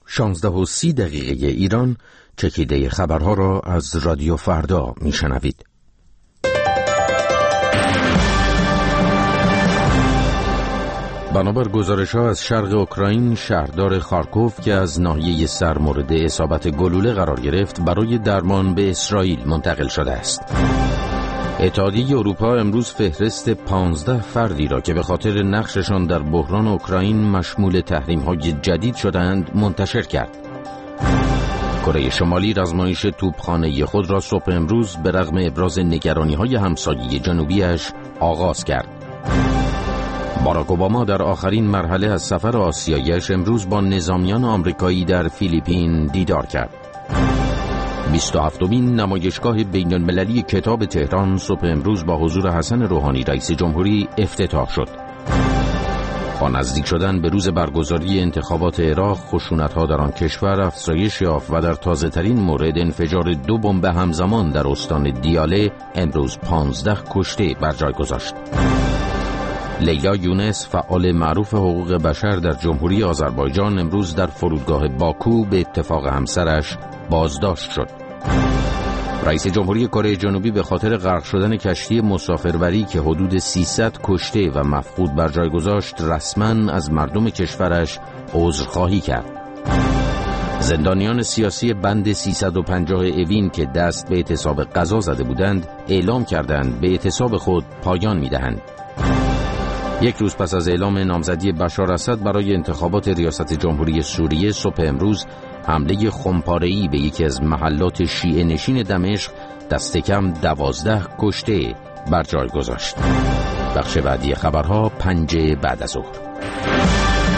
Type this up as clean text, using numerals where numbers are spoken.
16:30 ایران چکیده خبرها را از رادیو فردا میشنوید. بنابر گزارش‌ها از شرق اوکراین، شهردار خارکوف که از ناحیه سر مورد اصابت گلوله قرار گرفت برای درمان به اسرائیل منتقل شده است. اتحادیه اروپا امروز فهرست 15 فردی را که به خاطر نقششان در بحران اوکراین مشمول تحریم‌های جدید شدند منتشر کرد. کره شمالی رزمایش توپخانه خود را صبح امروز به رغم ابراز نگرانی‌های همسایه جنوبیش آغاز کرد. باراک اوباما در آخرین مرحله از سفر آسیایی‌اش امروز با نظامیان آمریکایی در فیلیپین دیدار کرد. 27مین نمایشگاه بین‌المللی کتاب تهران صبح امروز با حضور حسن روحانی رئیس جمهوری افتتاح شد. با نزدیک شدن به روز برگزاری انتخابات عراق، خشونت‌ها در آن کشور افزایش یافت و در تازه‌ترین مورد انفجار 2 بمب همزمان در استان دیاله امروز 15 کشته بر جای گذاشت. لیلا یونس، فعال معروف حقوق بشر در جمهوری آذربایجان، امروز در فرودگاه باکو به اتفاق همسرش بازداشت شد. رئیس جمهوری کره جنوبی به خاطر غرق شدن کشتی مسافربری که حدود 300 کشته و مفقود بر جای گذاشت، رسما از مردم کشورش عذرخواهی کرد. زندانیان سیاسی بند 350 اوین که دست به اعتصاب غذا زده بودند، اعلام کردند به اعتصاب خود پایان می‌دهند. یک روز پس از اعلام نامزدی بشار اسد برای انتخابات ریاست جمهوری سوریه، صبح امروز حمله خمپاره‌ای به یکی از محلات شیعه نشین دمشق دست کم 12 کشته بر جای گذاشت. بخش بعدی خبرها 5 بعد از ظهر.